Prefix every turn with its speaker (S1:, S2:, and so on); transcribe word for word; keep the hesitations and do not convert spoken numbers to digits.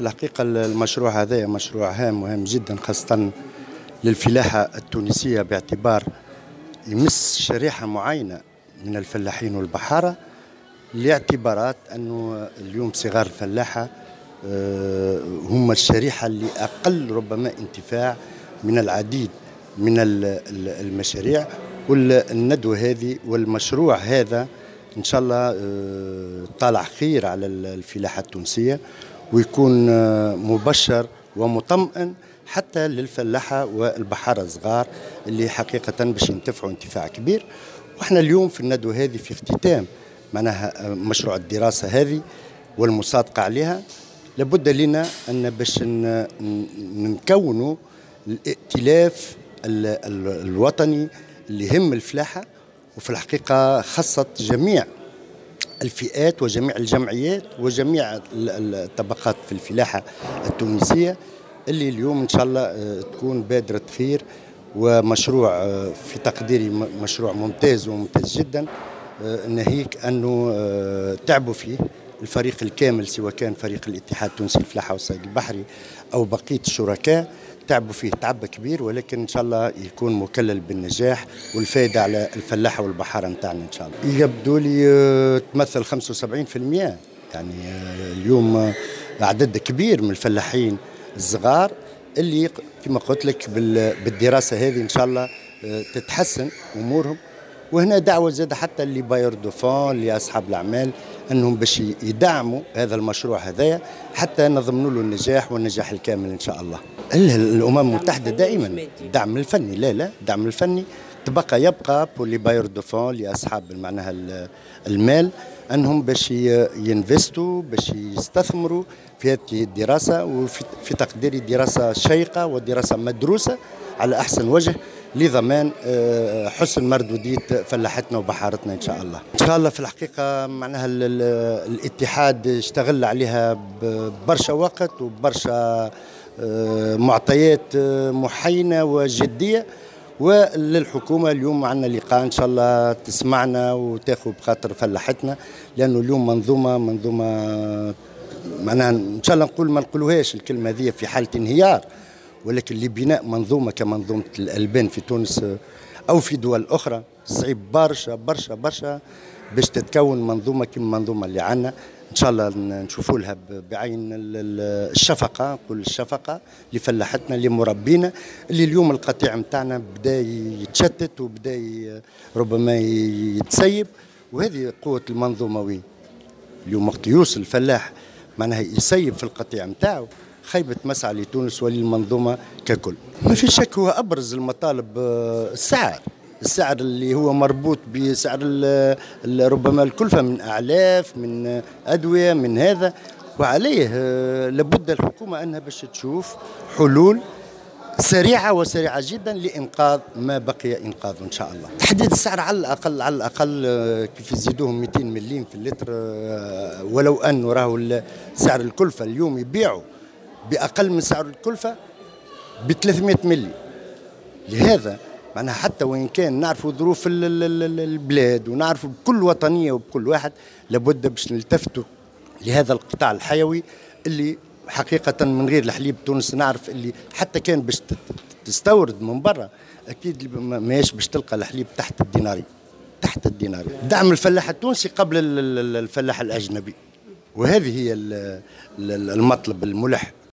S1: في الحقيقة المشروع هذا مشروع هام وهام جدا، خاصة للفلاحة التونسية، باعتبار يمس شريحة معينة من الفلاحين والبحارة، لاعتبارات أنه اليوم صغار الفلاحة آه، هم الشريحة اللي أقل ربما انتفاع من العديد من المشاريع. والندوة هذه والمشروع هذا إن شاء الله آه، طالع خير على الفلاحة التونسية، ويكون آه، مبشر ومطمئن حتى للفلاحة والبحارة الصغار اللي حقيقة باش ينتفعوا انتفاع كبير. واحنا اليوم في الندوة هذه في اختتام معناها مشروع الدراسة هذه والمصادقة عليها، لابد لنا أن باش نكونوا الائتلاف الوطني اللي يهم الفلاحة، وفي الحقيقة خصت جميع الفئات وجميع الجمعيات وجميع الطبقات في الفلاحة التونسية، اللي اليوم إن شاء الله تكون بادرة خير ومشروع في تقديري مشروع ممتاز وممتاز جدا، ناهيك أنه تعبوا فيه الفريق الكامل، سواء كان فريق الاتحاد التونسي للفلاحة والصيد البحري أو بقية الشركاء، تعبوا فيه تعب كبير، ولكن إن شاء الله يكون مكلل بالنجاح والفائدة على الفلاحة والبحارة نتاعنا إن شاء الله. يبدو لي تمثل خمسة وسبعين بالمئة، يعني اليوم عدد كبير من الفلاحين الصغار اللي كما قلت لك بالدراسة هذه إن شاء الله تتحسن أمورهم. وهنا دعوة زادة حتى اللي باير دو فون لأصحاب الأعمال أنهم باش يدعموا هذا المشروع هذايا حتى نضمنوا له النجاح والنجاح الكامل إن شاء الله. الأمم المتحدة دائما الدعم الفني، لا لا الدعم الفني تبقى يبقى بولي باير دو فون لأصحاب معناها المال، أنهم باش ينفستوا باش يستثمروا في هذه الدراسة، وفي تقديري دراسة شيقة ودراسة مدروسة على أحسن وجه لضمان حسن مردودية فلاحتنا وبحارتنا إن شاء الله. إن شاء الله في الحقيقة معناها الاتحاد اشتغل عليها ببرشا وقت وبرشا معطيات محينة وجدية، وللحكومة اليوم عندنا لقاء إن شاء الله تسمعنا وتاخذ بخاطر فلاحتنا، لأنه اليوم منظومة منظومة معناها إن شاء الله نقول ما نقولوهاش الكلمة هذه في حالة انهيار، ولكن لبناء منظومة كمنظومة الألبان في تونس أو في دول أخرى صعيب برشا برشا برشا باش تتكون منظومة كما المنظومة اللي عندنا. إن شاء الله نشوفوا لها بعين الشفقة، نقول الشفقة لفلاحتنا لمربينا اللي اليوم القطيع متاعنا بدأ يتشتت وبدأ ربما يتسيب، وهذه قوة المنظومة. وين اليوم وقت يوصل الفلاح معناها يسيب في القطيع متاعه، خيبة مسعى لتونس وللمنظومة ككل. ما في شك هو أبرز المطالب السعر، السعر اللي هو مربوط بسعر ربما الكلفة من أعلاف من أدوية من هذا، وعليه لابد الحكومة أنها باش تشوف حلول سريعة وسريعة جدا لإنقاذ ما بقي إنقاذه إن شاء الله. تحديد السعر على الأقل على الأقل كيف يزيدوهم مئتين مليم في اللتر، ولو أنه راهو سعر الكلفة اليوم يبيعوا بأقل من سعر الكلفة ب ثلاثمئة ملي. لهذا معناها حتى وإن كان نعرفوا ظروف البلاد ونعرفوا بكل وطنية وبكل واحد، لابد باش نلتفتوا لهذا القطاع الحيوي اللي حقيقة من غير الحليب تونس نعرف اللي حتى كان باش تستورد من برا أكيد ماهيش باش تلقى الحليب تحت الديناري، تحت الديناري. دعم الفلاح التونسي قبل الفلاح الأجنبي، وهذه هي المطلب الملح